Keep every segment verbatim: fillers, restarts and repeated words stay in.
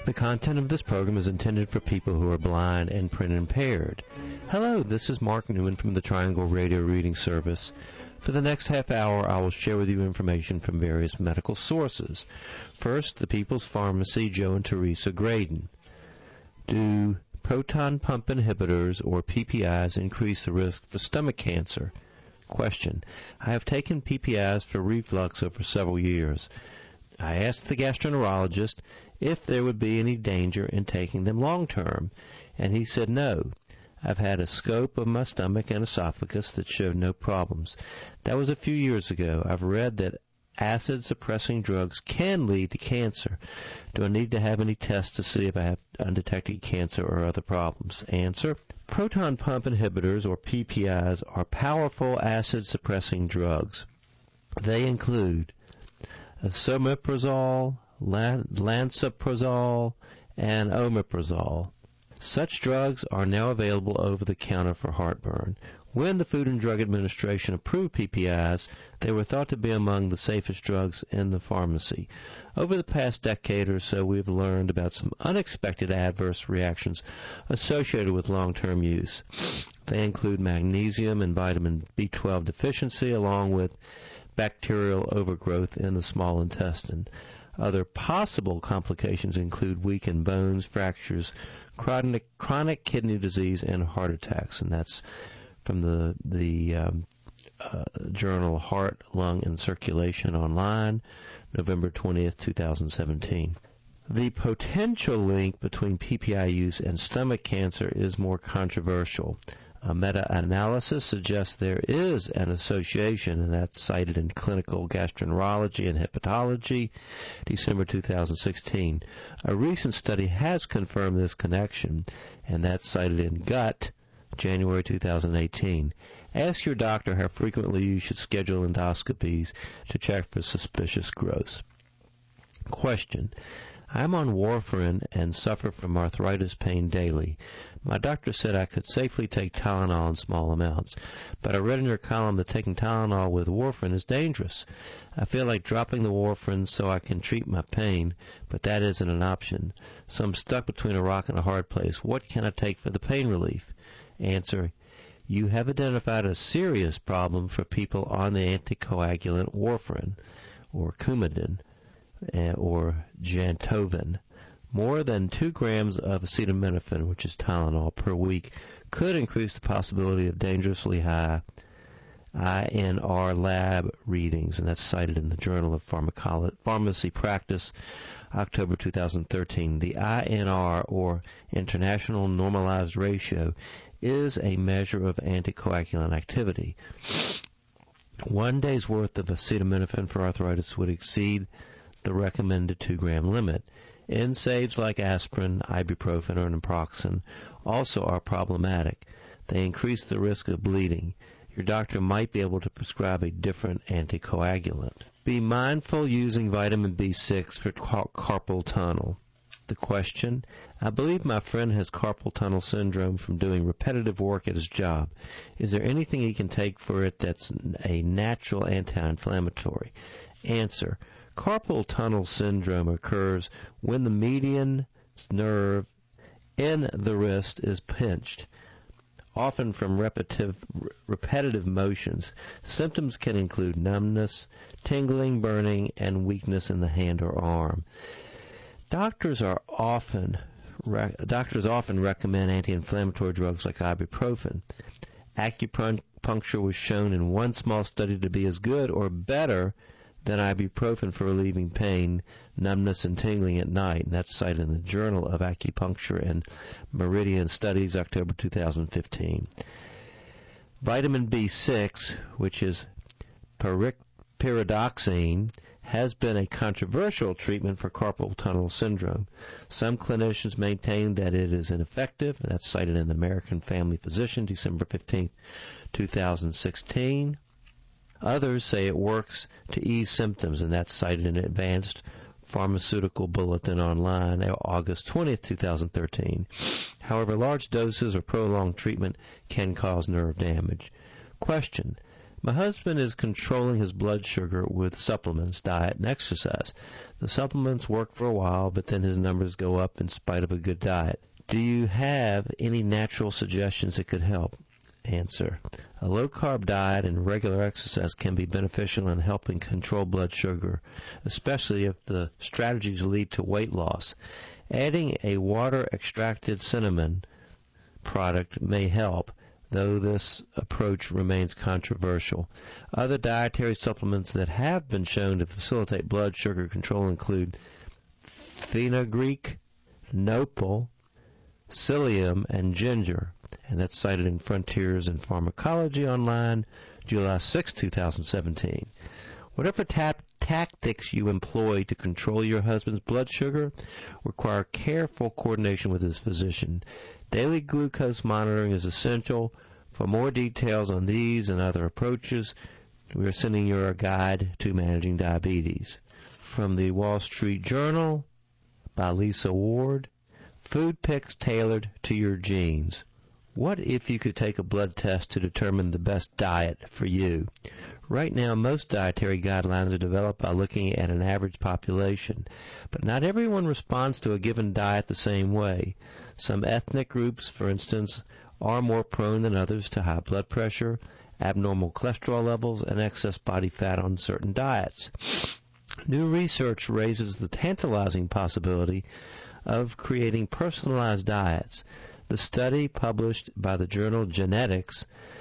The content of this program is intended for people who are blind and print impaired. Hello, this is Mark Newman from the Triangle Radio Reading Service. For the next half hour, I will share with you information from various medical sources. First, the People's Pharmacy, Joe and Teresa Graydon. Do proton pump inhibitors, or P P Is, increase the risk for stomach cancer? Question. I have taken P P Is for reflux over several years. I asked the gastroenterologist if there would be any danger in taking them long-term, and he said no. I've had a scope of my stomach and esophagus that showed no problems. That was a few years ago. I've read that acid-suppressing drugs can lead to cancer. Do I need to have any tests to see if I have undetected cancer or other problems? Answer. Proton pump inhibitors, or P P Is, are powerful acid-suppressing drugs. They include esomeprazole, lansoprazole, and omeprazole. Such drugs are now available over the counter for heartburn. When the Food and Drug Administration approved P P Is, they were thought to be among the safest drugs in the pharmacy. Over the past decade or so, we've learned about some unexpected adverse reactions associated with long-term use. They include magnesium and vitamin B twelve deficiency, along with bacterial overgrowth in the small intestine. Other possible complications include weakened bones, fractures, chronic, chronic kidney disease, and heart attacks. And that's from the the um, uh, journal Heart, Lung, and Circulation Online, November twentieth, twenty seventeen. The potential link between P P I use and stomach cancer is more controversial. A meta-analysis suggests there is an association, and that's cited in Clinical Gastroenterology and Hepatology, December two thousand sixteen. A recent study has confirmed this connection, and that's cited in Gut, January two thousand eighteen. Ask your doctor how frequently you should schedule endoscopies to check for suspicious growths. Question. I'm on warfarin and suffer from arthritis pain daily. My doctor said I could safely take Tylenol in small amounts, but I read in your column that taking Tylenol with warfarin is dangerous. I feel like dropping the warfarin so I can treat my pain, but that isn't an option. So I'm stuck between a rock and a hard place. What can I take for the pain relief? Answer. You have identified a serious problem for people on the anticoagulant warfarin, or Coumadin, or Jantoven. More than two grams of acetaminophen, which is Tylenol, per week could increase the possibility of dangerously high I N R lab readings, and that's cited in the Journal of Pharmacolo- Pharmacy Practice, October two thousand thirteen. The I N R, or International Normalized Ratio, is a measure of anticoagulant activity. One day's worth of acetaminophen for arthritis would exceed the recommended two-gram limit. N SAIDs like aspirin, ibuprofen, or naproxen also are problematic. They increase the risk of bleeding. Your doctor might be able to prescribe a different anticoagulant. Be mindful using vitamin B six for car- carpal tunnel. The question, I believe my friend has carpal tunnel syndrome from doing repetitive work at his job. Is there anything he can take for it that's a natural anti-inflammatory? Answer, carpal tunnel syndrome occurs when the median nerve in the wrist is pinched, often from repetitive, repetitive motions. Symptoms can include numbness, tingling, burning, and weakness in the hand or arm. Doctors are often doctors often recommend anti-inflammatory drugs like ibuprofen. Acupuncture was shown in one small study to be as good or better than ibuprofen for relieving pain, numbness, and tingling at night. And that's cited in the Journal of Acupuncture and Meridian Studies, October two thousand fifteen. Vitamin B six, which is pyridoxine, has been a controversial treatment for carpal tunnel syndrome. Some clinicians maintain that it is ineffective, and that's cited in the American Family Physician, December fifteenth, two thousand sixteen. Others say it works to ease symptoms, and that's cited in Advanced Pharmaceutical Bulletin Online, August twentieth, two thousand thirteen. However, large doses or prolonged treatment can cause nerve damage. Question. My husband is controlling his blood sugar with supplements, diet, and exercise. The supplements work for a while, but then his numbers go up in spite of a good diet. Do you have any natural suggestions that could help? Answer. A low-carb diet and regular exercise can be beneficial in helping control blood sugar, especially if the strategies lead to weight loss. Adding a water-extracted cinnamon product may help, though this approach remains controversial. Other dietary supplements that have been shown to facilitate blood sugar control include fenugreek, nopal, psyllium, and ginger, and that's cited in Frontiers in Pharmacology Online, July sixth, two thousand seventeen. Whatever tap tactics you employ to control your husband's blood sugar require careful coordination with his physician. Daily glucose monitoring is essential. For more details on these and other approaches, we are sending you our guide to managing diabetes. From the Wall Street Journal by Lisa Ward, Food Picks Tailored to Your Genes. What if you could take a blood test to determine the best diet for you? Right now, most dietary guidelines are developed by looking at an average population, but not everyone responds to a given diet the same way. Some ethnic groups, for instance, are more prone than others to high blood pressure, abnormal cholesterol levels, and excess body fat on certain diets. New research raises the tantalizing possibility of creating personalized diets. The study published by the journal Genetics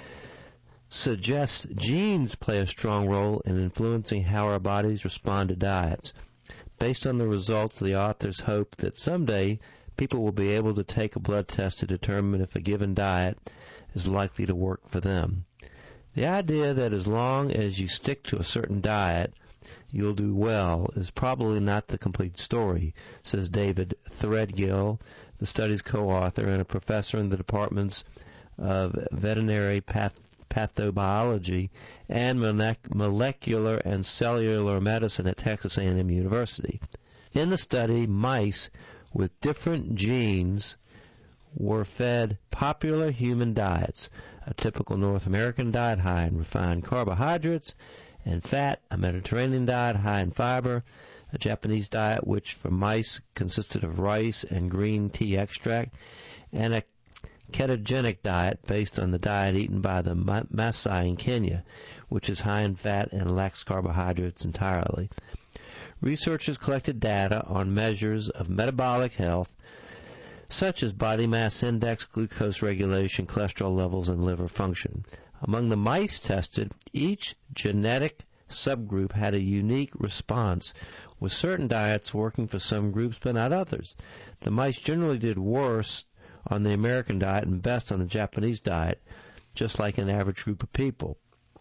suggests genes play a strong role in influencing how our bodies respond to diets. Based on the results, the authors hope that someday people will be able to take a blood test to determine if a given diet is likely to work for them. The idea that as long as you stick to a certain diet, you'll do well is probably not the complete story, says David Threadgill, the study's co-author and a professor in the departments of veterinary path pathobiology and molecular and cellular medicine at Texas A and M University. In the study, mice with different genes were fed popular human diets, a typical North American diet high in refined carbohydrates and fat, a Mediterranean diet high in fiber, a Japanese diet which for mice consisted of rice and green tea extract, and a ketogenic diet based on the diet eaten by the Maasai in Kenya, which is high in fat and lacks carbohydrates entirely. Researchers collected data on measures of metabolic health, such as body mass index, glucose regulation, cholesterol levels, and liver function. Among the mice tested, each genetic subgroup had a unique response, with certain diets working for some groups but not others. The mice generally did worse on the American diet and best on the Japanese diet, just like an average group of people.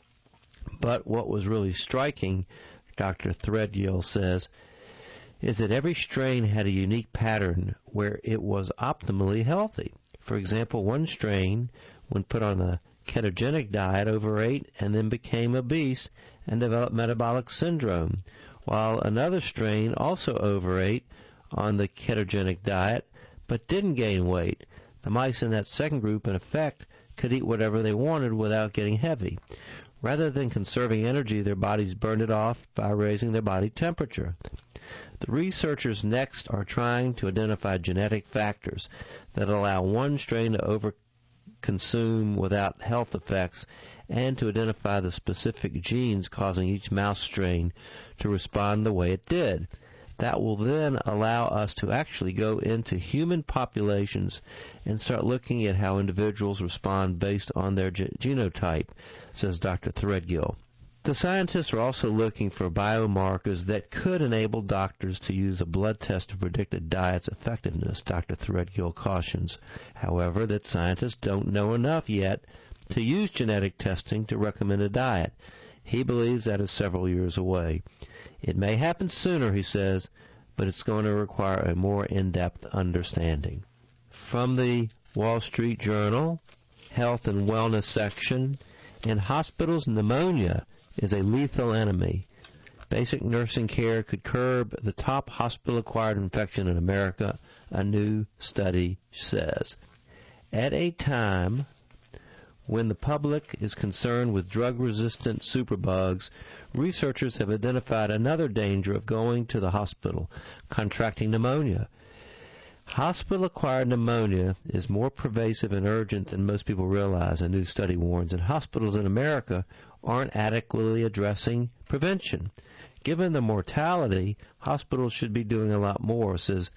But what was really striking, Doctor Threadgill says, is that every strain had a unique pattern where it was optimally healthy. For example, one strain, when put on a ketogenic diet, overate and then became obese and developed metabolic syndrome, while another strain also overate on the ketogenic diet but didn't gain weight. The mice in that second group, in effect, could eat whatever they wanted without getting heavy. Rather than conserving energy, their bodies burned it off by raising their body temperature. The researchers next are trying to identify genetic factors that allow one strain to overconsume without health effects and to identify the specific genes causing each mouse strain to respond the way it did. That will then allow us to actually go into human populations and start looking at how individuals respond based on their ge- genotype, says Doctor Threadgill. The scientists are also looking for biomarkers that could enable doctors to use a blood test to predict a diet's effectiveness, Doctor Threadgill cautions, however, that scientists don't know enough yet to use genetic testing to recommend a diet. He believes that is several years away. It may happen sooner, he says, but it's going to require a more in-depth understanding. From the Wall Street Journal, Health and Wellness section, in hospitals, pneumonia is a lethal enemy. Basic nursing care could curb the top hospital-acquired infection in America, a new study says. At a time When the public is concerned with drug-resistant superbugs, researchers have identified another danger of going to the hospital, contracting pneumonia. Hospital-acquired pneumonia is more pervasive and urgent than most people realize, a new study warns, and hospitals in America aren't adequately addressing prevention. Given the mortality, hospitals should be doing a lot more, says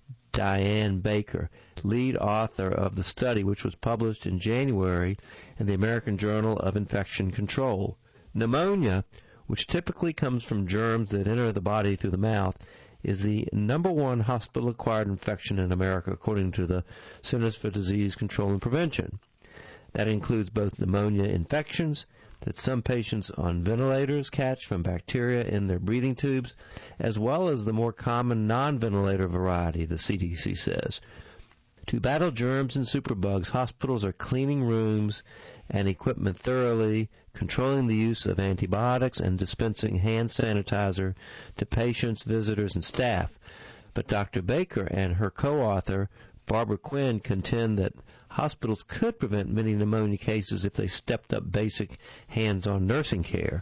Diane Baker, lead author of the study, which was published in January in the American Journal of Infection Control. Pneumonia, which typically comes from germs that enter the body through the mouth, is the number one hospital-acquired infection in America, according to the Centers for Disease Control and Prevention. That includes both pneumonia infections that some patients on ventilators catch from bacteria in their breathing tubes, as well as the more common non-ventilator variety, the C D C says. To battle germs and superbugs, hospitals are cleaning rooms and equipment thoroughly, controlling the use of antibiotics, and dispensing hand sanitizer to patients, visitors, and staff. But Doctor Baker and her co-author, Barbara Quinn, contend that hospitals could prevent many pneumonia cases if they stepped up basic hands-on nursing care.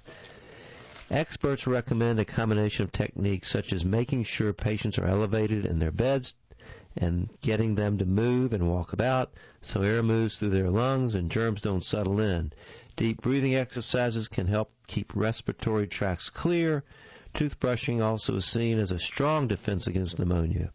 Experts recommend a combination of techniques such as making sure patients are elevated in their beds and getting them to move and walk about so air moves through their lungs and germs don't settle in. Deep breathing exercises can help keep respiratory tracts clear. Toothbrushing also is seen as a strong defense against pneumonia.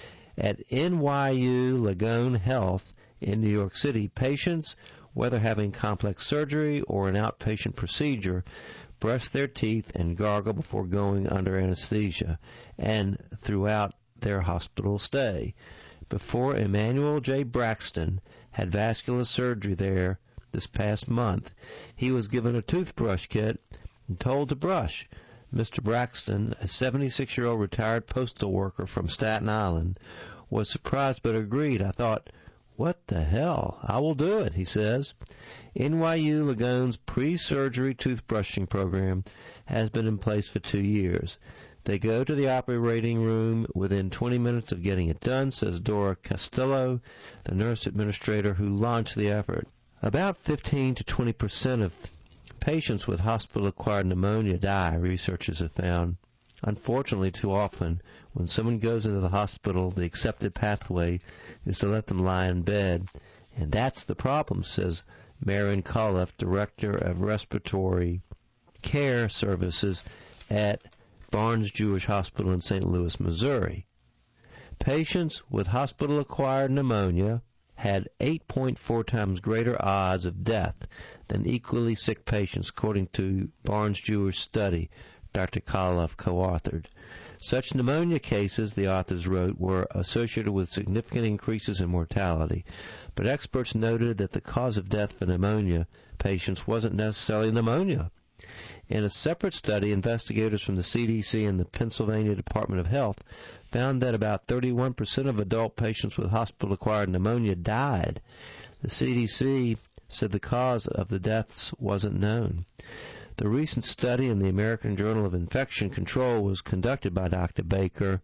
At N Y U Langone Health in New York City, patients, whether having complex surgery or an outpatient procedure, brush their teeth and gargle before going under anesthesia and throughout their hospital stay. Before Emmanuel J. Braxton had vascular surgery there this past month, he was given a toothbrush kit and told to brush. Mister Braxton, a seventy-six-year-old retired postal worker from Staten Island, was surprised but agreed. I thought, what the hell? I will do it, he says. N Y U Langone's pre-surgery toothbrushing program has been in place for two years. They go to the operating room within twenty minutes of getting it done, says Dora Castillo, the nurse administrator who launched the effort. About fifteen to twenty percent of patients with hospital-acquired pneumonia die, researchers have found. Unfortunately, too often, when someone goes into the hospital, the accepted pathway is to let them lie in bed. And that's the problem, says Marion Coliff, Director of Respiratory Care Services at Barnes Jewish Hospital in Saint Louis, Missouri. Patients with hospital-acquired pneumonia had eight point four times greater odds of death than equally sick patients, according to Barnes Jewish study Doctor Coliff co-authored. Such pneumonia cases, the authors wrote, were associated with significant increases in mortality, but experts noted that the cause of death for pneumonia patients wasn't necessarily pneumonia. In a separate study, investigators from the C D C and the Pennsylvania Department of Health found that about thirty-one percent of adult patients with hospital-acquired pneumonia died. The C D C said the cause of the deaths wasn't known. The recent study in the American Journal of Infection Control was conducted by Doctor Baker,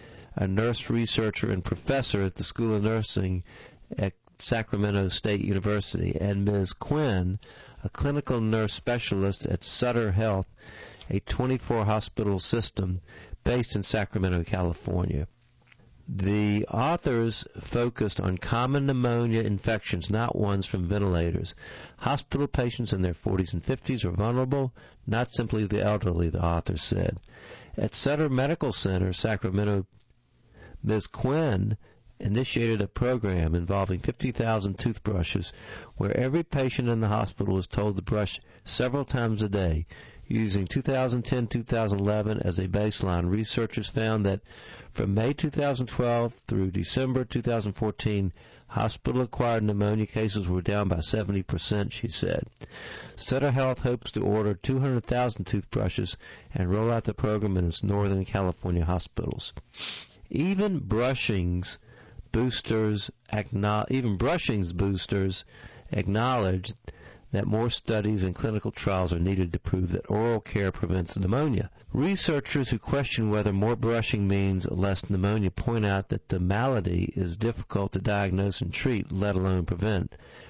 a nurse researcher and professor at the School of Nursing at Sacramento State University, and Miz Quinn, a clinical nurse specialist at Sutter Health, a twenty-four hospital system based in Sacramento, California. The authors focused on common pneumonia infections, not ones from ventilators. Hospital patients in their forties and fifties are vulnerable, not simply the elderly, the authors said. At Sutter Medical Center, Sacramento, Miz Quinn initiated a program involving fifty thousand toothbrushes where every patient in the hospital was told to brush several times a day. Using two thousand ten to two thousand eleven as a baseline, researchers found that from May two thousand twelve through December two thousand fourteen, hospital-acquired pneumonia cases were down by seventy percent, she said. Sutter Health hopes to order two hundred thousand toothbrushes and roll out the program in its Northern California hospitals. Even brushing's boosters, even brushing's boosters acknowledge that more studies and clinical trials are needed to prove that oral care prevents pneumonia. Researchers who question whether more brushing means less pneumonia point out that the malady is difficult to diagnose and treat, let alone prevent.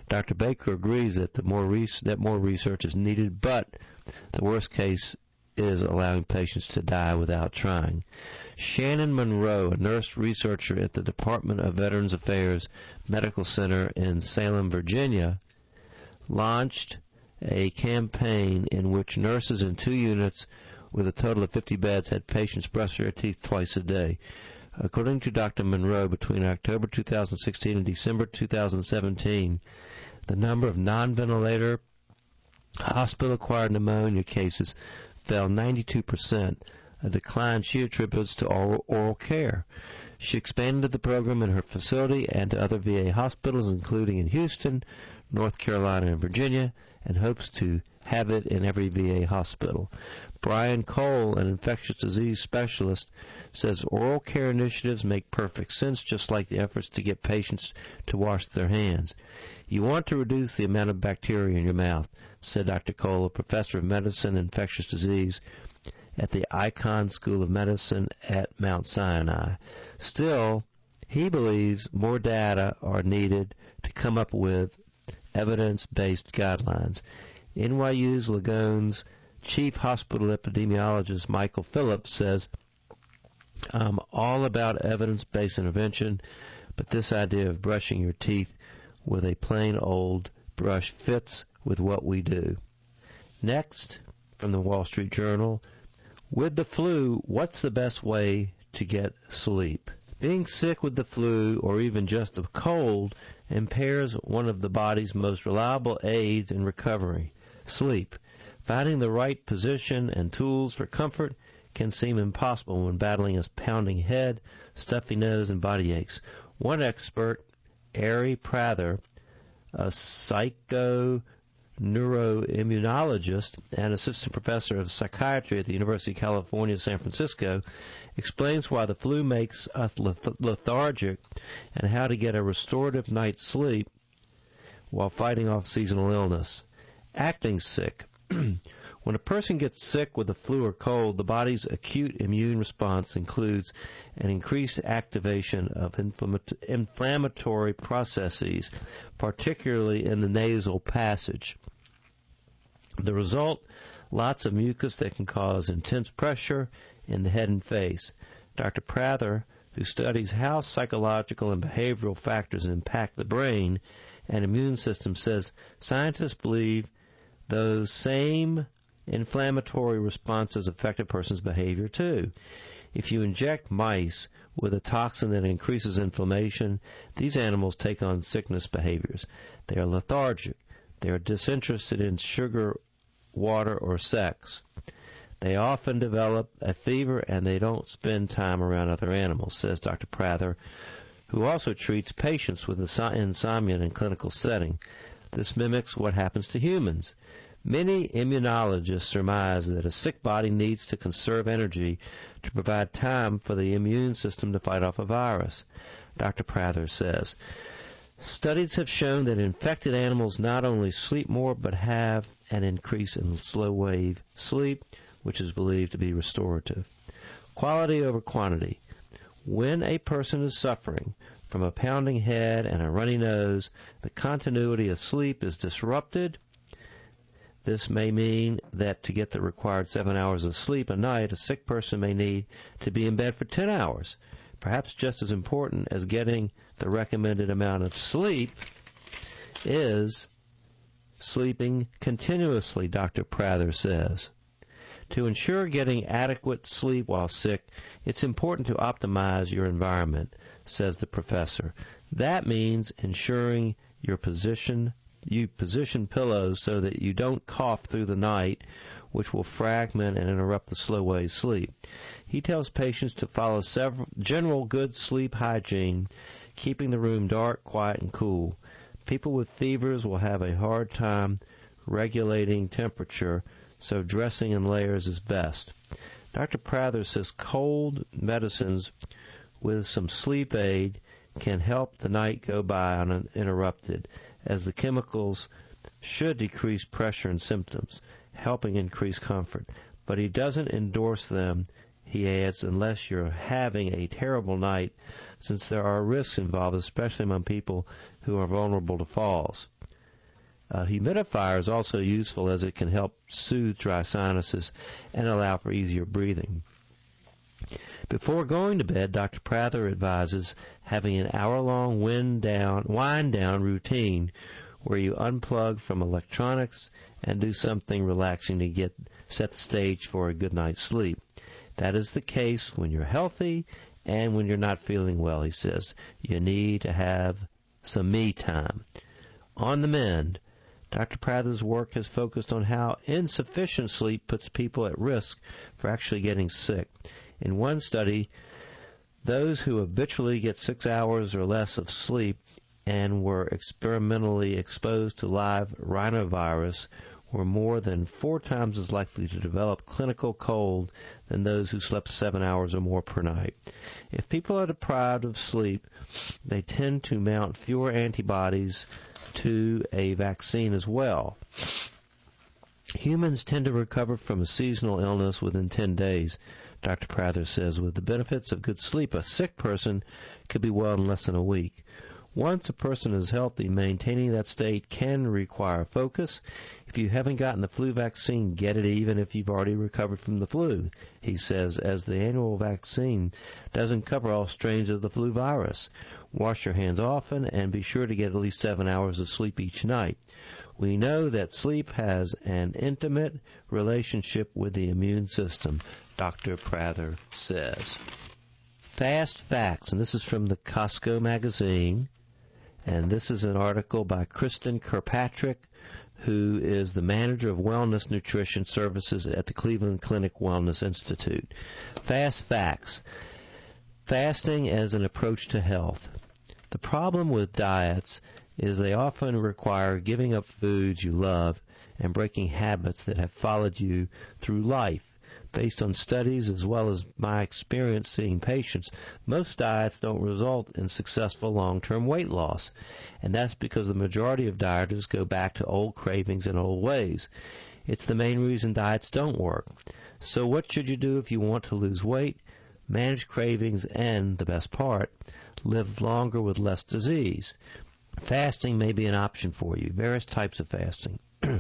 Doctor Baker agrees that the more res- that more research is needed, but the worst case is allowing patients to die without trying. Shannon Monroe, a nurse researcher at the Department of Veterans Affairs Medical Center in Salem, Virginia, launched a campaign in which nurses in two units with a total of fifty beds had patients brush their teeth twice a day. According to Doctor Monroe, between October two thousand sixteen and December two thousand seventeen, the number of non-ventilator hospital-acquired pneumonia cases fell ninety-two percent, a decline she attributes to oral, oral care. She expanded the program in her facility and to other V A hospitals, including in Houston, North Carolina, and Virginia, and hopes to have it in every V A hospital. Brian Cole, an infectious disease specialist, says oral care initiatives make perfect sense, just like the efforts to get patients to wash their hands. You want to reduce the amount of bacteria in your mouth, said Doctor Cole, a professor of medicine and infectious disease at the Icahn School of Medicine at Mount Sinai. Still, he believes more data are needed to come up with evidence-based guidelines. N Y U's Lagone's chief hospital epidemiologist Michael Phillips says, I'm all about evidence-based intervention, but this idea of brushing your teeth with a plain old brush fits with what we do. Next, from the Wall Street Journal, with the flu, what's the best way to get sleep? Being sick with the flu or even just a cold impairs one of the body's most reliable aids in recovery, sleep. Finding the right position and tools for comfort can seem impossible when battling a pounding head, stuffy nose, and body aches. One expert, Ari Prather, a psychoneuroimmunologist and assistant professor of psychiatry at the University of California, San Francisco, explains why the flu makes us lethargic and how to get a restorative night's sleep while fighting off seasonal illness. Acting sick. When a person gets sick with the flu or cold, the body's acute immune response includes an increased activation of inflammatory processes, particularly in the nasal passage. The result, lots of mucus that can cause intense pressure in the head and face. Doctor Prather, who studies how psychological and behavioral factors impact the brain and immune system, says scientists believe those same inflammatory responses affect a person's behavior too. If you inject mice with a toxin that increases inflammation, these animals take on sickness behaviors. They are lethargic. They are disinterested in sugar, water, or sex. They often develop a fever and they don't spend time around other animals, says Doctor Prather, who also treats patients with insomnia in a clinical setting. This mimics what happens to humans. Many immunologists surmise that a sick body needs to conserve energy to provide time for the immune system to fight off a virus. Doctor Prather says, studies have shown that infected animals not only sleep more but have an increase in slow-wave sleep, which is believed to be restorative. Quality over quantity. When a person is suffering from a pounding head and a runny nose, the continuity of sleep is disrupted. This may mean that to get the required seven hours of sleep a night, a sick person may need to be in bed for ten hours. Perhaps just as important as getting the recommended amount of sleep is sleeping continuously, Doctor Prather says. To ensure getting adequate sleep while sick, it's important to optimize your environment, says the professor. That means ensuring your position You position pillows so that you don't cough through the night, which will fragment and interrupt the slow wave sleep. He tells patients to follow several general good sleep hygiene, keeping the room dark, quiet, and cool. People with fevers will have a hard time regulating temperature, so dressing in layers is best. Doctor Prather says cold medicines with some sleep aid can help the night go by uninterrupted, as the chemicals should decrease pressure and symptoms, helping increase comfort. But he doesn't endorse them, he adds, unless you're having a terrible night, since there are risks involved, especially among people who are vulnerable to falls. A humidifier is also useful as it can help soothe dry sinuses and allow for easier breathing. Before going to bed, Doctor Prather advises having an hour-long wind down, wind down routine where you unplug from electronics and do something relaxing to get set the stage for a good night's sleep. That is the case when you're healthy and when you're not feeling well, he says. You need to have some me time. On the mend, Doctor Prather's work has focused on how insufficient sleep puts people at risk for actually getting sick. In one study, those who habitually get six hours or less of sleep and were experimentally exposed to live rhinovirus were more than four times as likely to develop clinical cold than those who slept seven hours or more per night. If people are deprived of sleep, they tend to mount fewer antibodies to a vaccine as well. Humans tend to recover from a seasonal illness within ten days, Doctor Prather says. With the benefits of good sleep, a sick person could be well in less than a week. Once a person is healthy, maintaining that state can require focus. If you haven't gotten the flu vaccine, get it even if you've already recovered from the flu, he says, as the annual vaccine doesn't cover all strains of the flu virus. Wash your hands often and be sure to get at least seven hours of sleep each night. We know that sleep has an intimate relationship with the immune system, Doctor Prather says. Fast facts, and this is from the Costco magazine, and this is an article by Kristen Kirkpatrick, who is the manager of Wellness Nutrition Services at the Cleveland Clinic Wellness Institute. Fast facts. Fasting as an approach to health. The problem with diets is they often require giving up foods you love and breaking habits that have followed you through life. Based on studies as well as my experience seeing patients, most diets don't result in successful long-term weight loss, and that's because the majority of dieters go back to old cravings and old ways. It's the main reason diets don't work. So what should you do if you want to lose weight, manage cravings, and, the best part, live longer with less disease? Fasting may be an option for you. Various types of fasting.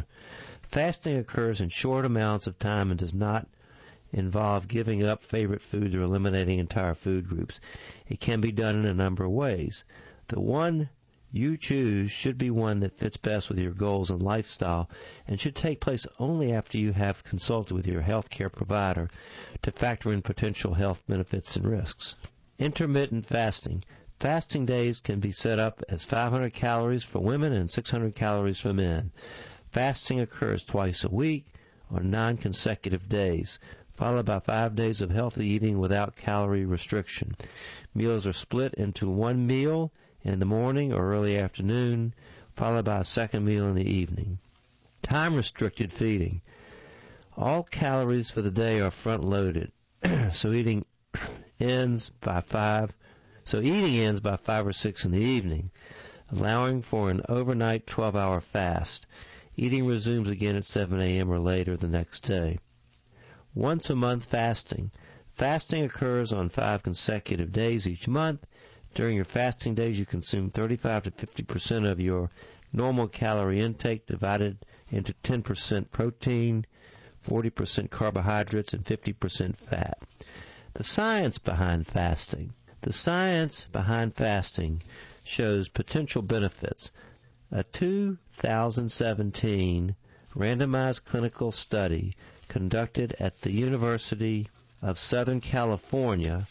Fasting occurs in short amounts of time and does not involve giving up favorite foods or eliminating entire food groups. It can be done in a number of ways. The one you choose should be one that fits best with your goals and lifestyle and should take place only after you have consulted with your health care provider to factor in potential health benefits and risks. Intermittent fasting. Fasting days can be set up as five hundred calories for women and six hundred calories for men. Fasting occurs twice a week on non-consecutive days, followed by five days of healthy eating without calorie restriction. Meals are split into one meal in the morning or early afternoon, followed by a second meal in the evening. Time-restricted feeding. All calories for the day are front-loaded, so eating ends by five. So eating ends by five or six in the evening, allowing for an overnight twelve-hour fast. Eating resumes again at seven a.m. or later the next day. Once a month fasting. Fasting occurs on five consecutive days each month. During your fasting days, you consume thirty-five to fifty percent of your normal calorie intake, divided into ten percent protein, forty percent carbohydrates, and fifty percent fat. The science behind fasting. The science behind fasting shows potential benefits. A two thousand seventeen randomized clinical study conducted at the University of Southern California,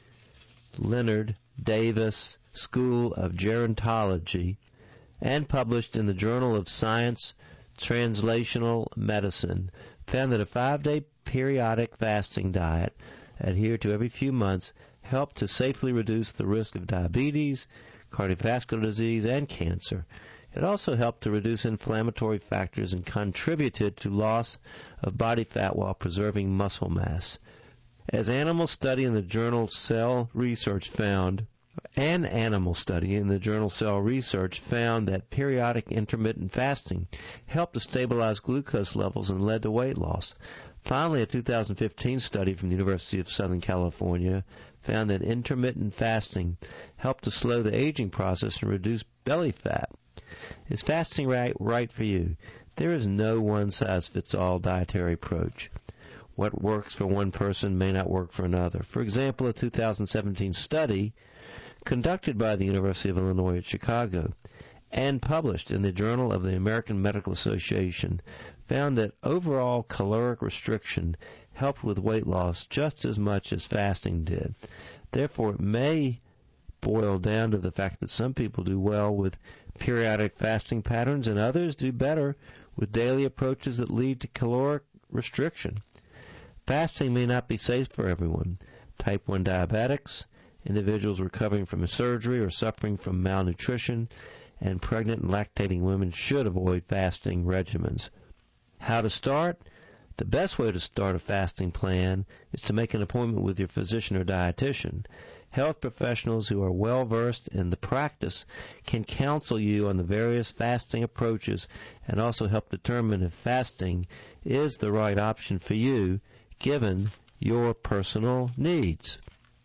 Leonard Davis School of Gerontology, and published in the Journal of Science Translational Medicine, found that a five-day periodic fasting diet adhered to every few months helped to safely reduce the risk of diabetes, cardiovascular disease, and cancer. It also helped to reduce inflammatory factors and contributed to loss of body fat while preserving muscle mass. As animal study in the journal Cell Research found, an animal study in the journal Cell Research found that periodic intermittent fasting helped to stabilize glucose levels and led to weight loss. Finally, a two thousand fifteen study from the University of Southern California found that intermittent fasting helped to slow the aging process and reduce belly fat. Is fasting right, right for you? There is no one-size-fits-all dietary approach. What works for one person may not work for another. For example, a two thousand seventeen study conducted by the University of Illinois at Chicago and published in the Journal of the American Medical Association found that overall caloric restriction helped with weight loss just as much as fasting did. Therefore, it may boil down to the fact that some people do well with periodic fasting patterns and others do better with daily approaches that lead to caloric restriction. Fasting may not be safe for everyone. Type one diabetics, individuals recovering from a surgery or suffering from malnutrition, and pregnant and lactating women should avoid fasting regimens. How to start? The best way to start a fasting plan is to make an appointment with your physician or dietitian. Health professionals who are well versed in the practice can counsel you on the various fasting approaches and also help determine if fasting is the right option for you given your personal needs.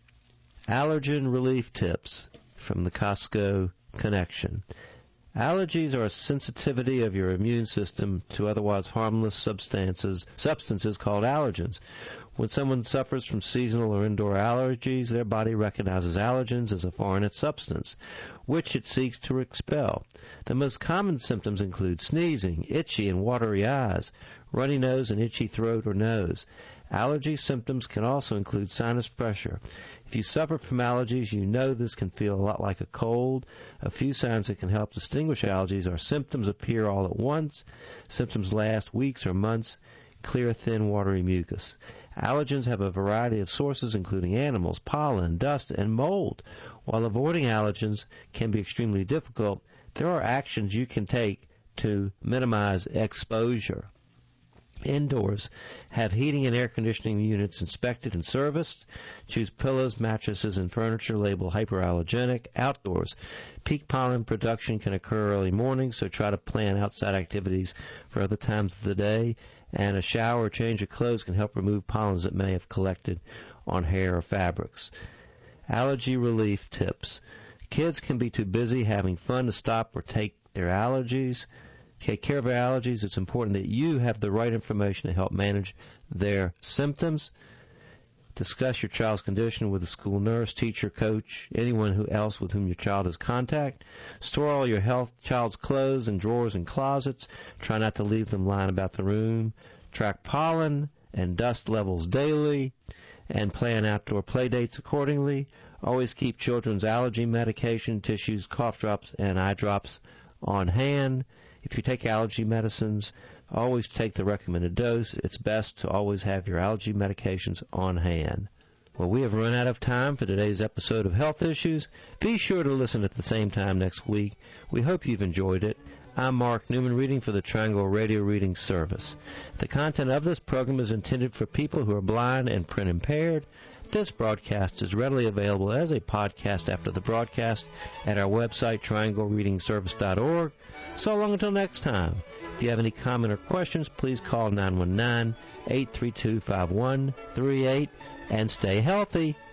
Allergen relief tips from the Costco Connection. Allergies are a sensitivity of your immune system to otherwise harmless substances, substances called allergens. When someone suffers from seasonal or indoor allergies, their body recognizes allergens as a foreign substance, which it seeks to expel. The most common symptoms include sneezing, itchy and watery eyes, runny nose and itchy throat or nose. Allergy symptoms can also include sinus pressure. If you suffer from allergies, you know this can feel a lot like a cold. A few signs that can help distinguish allergies are symptoms appear all at once, symptoms last weeks or months, clear, thin, watery mucus. Allergens have a variety of sources, including animals, pollen, dust, and mold. While avoiding allergens can be extremely difficult, there are actions you can take to minimize exposure. Indoors, have heating and air conditioning units inspected and serviced. Choose pillows, mattresses, and furniture labeled hyperallergenic. Outdoors, peak pollen production can occur early morning, so try to plan outside activities for other times of the day. And a shower or change of clothes can help remove pollens that may have collected on hair or fabrics. Allergy relief tips. Kids can be too busy having fun to stop or take their allergies. Take care of their allergies. It's important that you have the right information to help manage their symptoms. Discuss your child's condition with a school nurse, teacher, coach, anyone who else with whom your child has contact. Store all your health child's clothes in drawers and closets. Try not to leave them lying about the room. Track pollen and dust levels daily, and plan outdoor play dates accordingly. Always keep children's allergy medication, tissues, cough drops, and eye drops on hand. If you take allergy medicines, always take the recommended dose. It's best to always have your allergy medications on hand. Well, we have run out of time for today's episode of Health Issues. Be sure to listen at the same time next week. We hope you've enjoyed it. I'm Mark Newman, reading for the Triangle Radio Reading Service. The content of this program is intended for people who are blind and print impaired. This broadcast is readily available as a podcast after the broadcast at our website, triangle reading service dot org. So long until next time. If you have any comment or questions, please call nine one nine, eight three two, five one three eight and stay healthy.